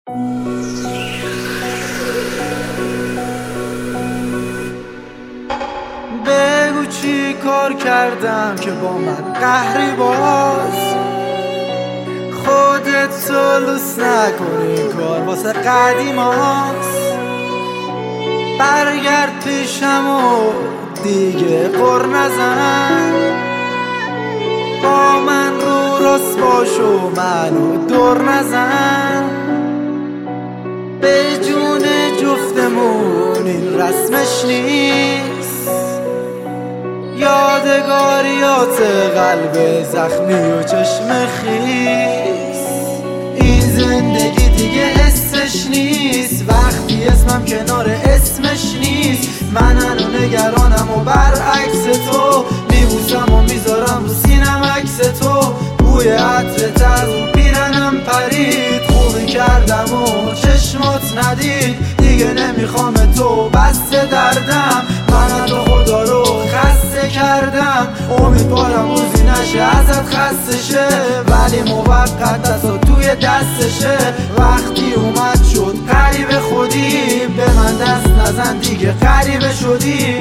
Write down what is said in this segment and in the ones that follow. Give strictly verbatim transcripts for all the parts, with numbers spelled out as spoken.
بگو چی کار کردم که با من قهری باز خودت سلوس نکنی کار واسه قدیماست. برگرد پیشم و دیگه قر نزن، با من رو راست باش و منو دور نزن. به جون جفتمون این رسمش نیست، یادگاریات قلب زخمی و چشم خیس. این زندگی دیگه حسش نیست وقتی اسمم کنار اسمش نیست. من هنو نگرانم و برعکس تو میبوسم و میذارم رو سینم عکس تو. بوی عطر تر و پیرنم پرید، خوبی کردم و چشمات ندید. دیگه نمیخوام تو بسته دردم، من تو خدا رو خسته کردم. امیدوارم روزی نشه ازت خسته شه، ولی موقت دستا توی دستشه. وقتی اومد شد قریب خودی، به من دست نزن دیگه قریب شدی.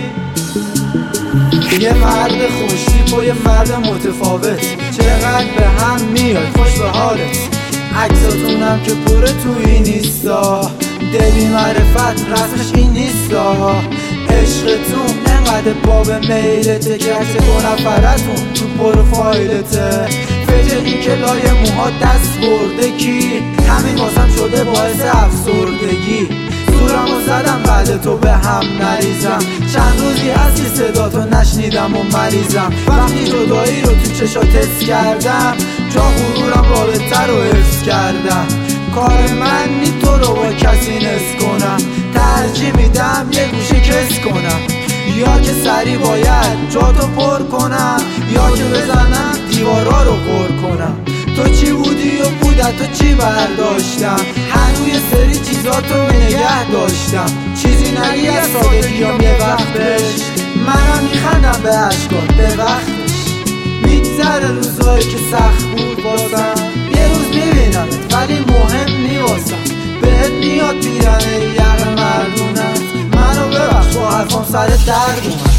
یه مرد خوشتیپ و یه مرد متفاوت، چقدر به هم میاد خوش به حالت. عکساتونم که پره توی نیستا، دلی معرفت رسمش این نیستا. عشقتون انقدر باب میلته که عکس دو نفرتون تو پروفایلته. فکر این که لای موها دست برده کی، همین واسم شده باعث افسردگی. زورمو زدم بعد تو به هم نریزم، چند روزی هستی صدا تو نشنیدم و مریضم. وقتی جدایی رو تو چشات حس کردم، جا غرورم رابطه رو حفظ کردم. کار من نی تو رو با کسی نس کنم، ترجیح میدم یه گوشه کس کنم. یا که سری باید جا تو پر کنم، یا که بزنم دیوارا رو پر کنم. تو چی بودی و بودت تو چی برداشتم، هنو یه سری چیزاتو نگه داشتم. چیزی نگی از سادگیام یه وقتش، منم میخندم به عشقات به وقتش. میگذره روزایی که سخت بود واسم، یه روز میبینمت ولی مهم نی واسم. بهت میاد بیرنه یقه مردونت، منو ببخش با حرفام سر درد اومد.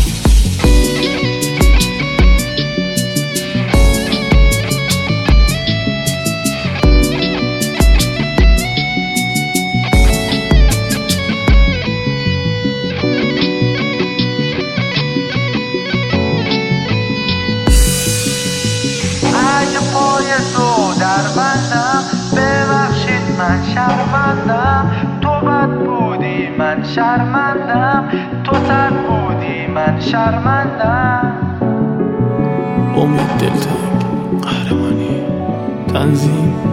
پای تو در بندم، ببخشید من شرمندم. تو بد بودی من شرمندم، تو سر بودی من شرمندم. امید دلتنگ قهرمانی تنظیم